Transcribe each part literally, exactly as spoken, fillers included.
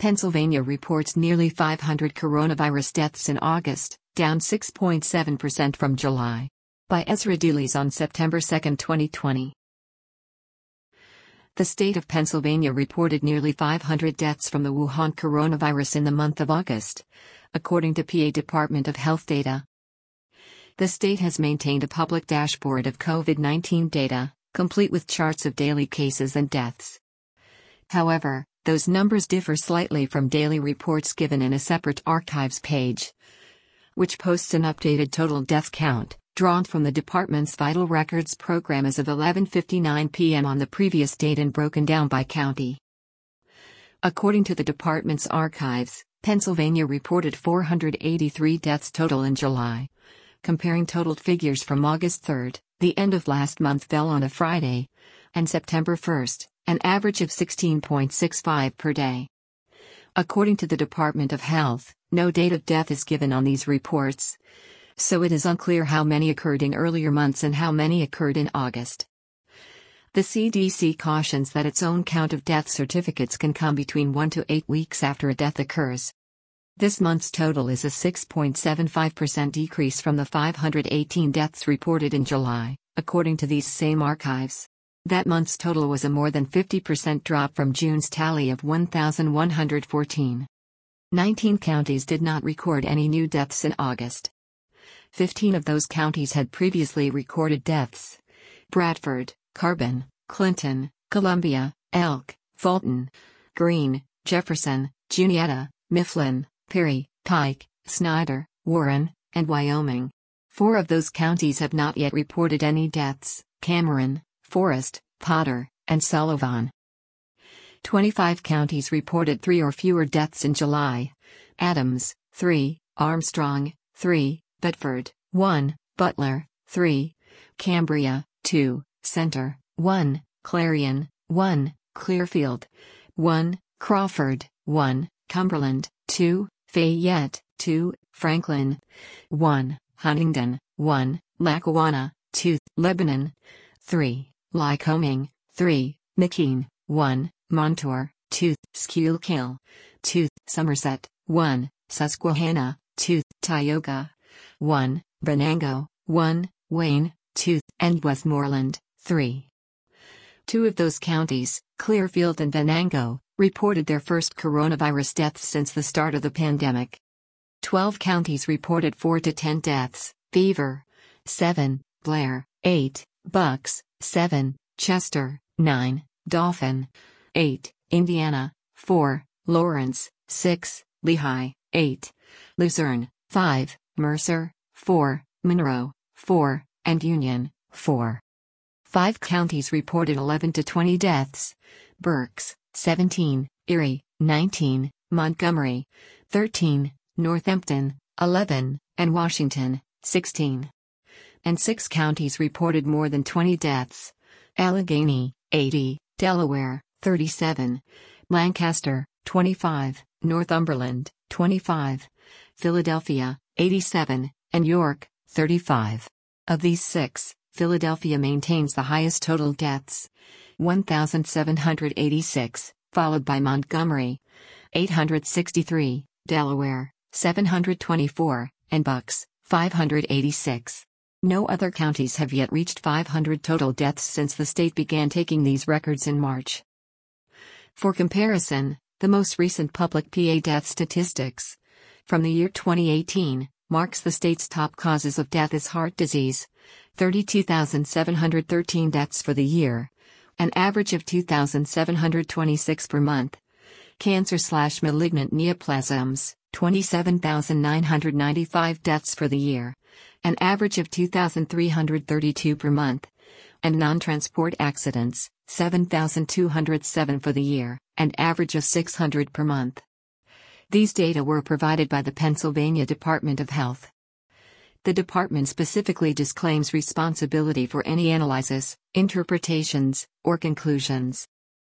Pennsylvania reports nearly five hundred coronavirus deaths in August, down six point seven percent from July. By Ezra Dulles on September second, twenty twenty. The state of Pennsylvania reported nearly five hundred deaths from the Wuhan coronavirus in the month of August, according to P A Department of Health data. The state has maintained a public dashboard of COVID nineteen data, complete with charts of daily cases and deaths. However, those numbers differ slightly from daily reports given in a separate archives page, which posts an updated total death count, drawn from the department's Vital Records program as of eleven fifty-nine p m on the previous date and broken down by county. According to the department's archives, Pennsylvania reported four hundred eighty-three deaths total in July. Comparing totaled figures from August third, the end of last month fell on a Friday, and September first, an average of sixteen point six five per day. According to the Department of Health, no date of death is given on these reports, so it is unclear how many occurred in earlier months and how many occurred in August. The C D C cautions that its own count of death certificates can come between one to eight weeks after a death occurs. This month's total is a six point seven five percent decrease from the five hundred eighteen deaths reported in July, according to these same archives. That month's total was a more than fifty percent drop from June's tally of one thousand one hundred fourteen. nineteen counties did not record any new deaths in August. fifteen of those counties had previously recorded deaths: Bradford, Carbon, Clinton, Columbia, Elk, Fulton, Greene, Jefferson, Juniata, Mifflin, Perry, Pike, Snyder, Warren, and Wyoming. Four of those counties have not yet reported any deaths: Cameron, Forest, Potter, and Sullivan. twenty-five counties reported three or fewer deaths in July: Adams, three, Armstrong, three, Bedford, one, Butler, three, Cambria, two, Center, one, Clarion, one, Clearfield, one, Crawford, one, Cumberland, two, Fayette, two, Franklin, one, Huntingdon, one, Lackawanna, two, Lebanon, three, Lycoming, three, McKean, one, Montour, two, Schuylkill, two, Somerset, one, Susquehanna, two, Tioga, one, Venango, one, Wayne, two, and Westmoreland, three. Two of those counties, Clearfield and Venango, reported their first coronavirus deaths since the start of the pandemic. Twelve counties reported four to ten deaths: Beaver, seven, Blair, eight, Bucks, seven, Chester, nine, Dauphin, eight, Indiana, four, Lawrence, six, Lehigh, eight, Luzerne, five, Mercer, four, Monroe, four, and Union, four. Five counties reported eleven to twenty deaths: Berks, seventeen, Erie, nineteen, Montgomery, thirteen, Northampton, eleven, and Washington, sixteen. And six counties reported more than twenty deaths: Allegheny, eighty, Delaware, thirty-seven, Lancaster, twenty-five, Northumberland, twenty-five, Philadelphia, eighty-seven, and York, thirty-five. Of these six, Philadelphia maintains the highest total deaths, one thousand seven hundred eighty-six, followed by Montgomery, eight hundred sixty-three, Delaware, seven hundred twenty-four, and Bucks, five hundred eighty-six. No other counties have yet reached five hundred total deaths since the state began taking these records in March. For comparison, the most recent public P A death statistics, from the year twenty eighteen, marks the state's top causes of death as heart disease, thirty-two thousand seven hundred thirteen deaths for the year, an average of two thousand seven hundred twenty-six per month. Cancer/malignant neoplasms, twenty-seven thousand nine hundred ninety-five deaths for the year, an average of two thousand three hundred thirty-two per month. And non-transport accidents, seven thousand two hundred seven for the year, an average of six hundred per month. These data were provided by the Pennsylvania Department of Health. The department specifically disclaims responsibility for any analysis, interpretations, or conclusions.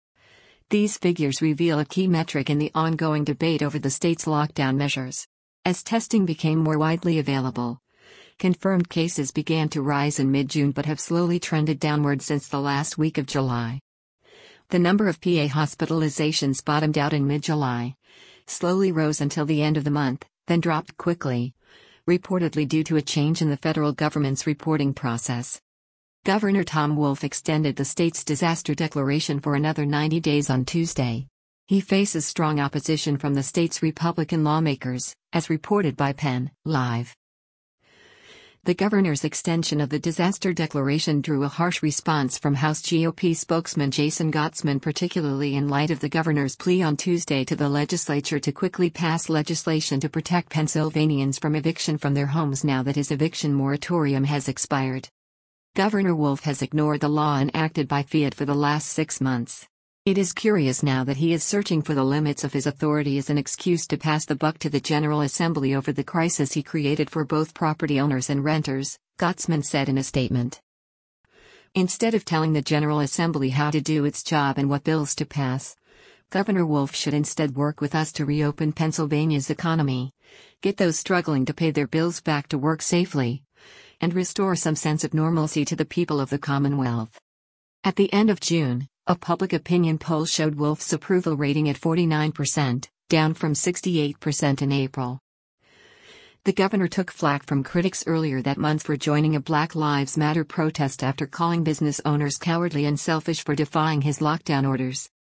These figures reveal a key metric in the ongoing debate over the state's lockdown measures. As testing became more widely available, confirmed cases began to rise in mid-June but have slowly trended downward since the last week of July. The number of P A hospitalizations bottomed out in mid-July, slowly rose until the end of the month, then dropped quickly, reportedly due to a change in the federal government's reporting process. Governor Tom Wolf extended the state's disaster declaration for another ninety days on Tuesday. He faces strong opposition from the state's Republican lawmakers, as reported by Penn Live. The governor's extension of the disaster declaration drew a harsh response from House G O P spokesman Jason Gottsman, particularly in light of the governor's plea on Tuesday to the legislature to quickly pass legislation to protect Pennsylvanians from eviction from their homes now that his eviction moratorium has expired. Governor Wolf has ignored the law enacted by Fiat for the last six months. It is curious now that he is searching for the limits of his authority as an excuse to pass the buck to the General Assembly over the crisis he created for both property owners and renters, Gottsman said in a statement. Instead of telling the General Assembly how to do its job and what bills to pass, Governor Wolf should instead work with us to reopen Pennsylvania's economy, get those struggling to pay their bills back to work safely, and restore some sense of normalcy to the people of the Commonwealth. At the end of June, a public opinion poll showed Wolf's approval rating at forty-nine percent, down from sixty-eight percent in April. The governor took flack from critics earlier that month for joining a Black Lives Matter protest after calling business owners cowardly and selfish for defying his lockdown orders.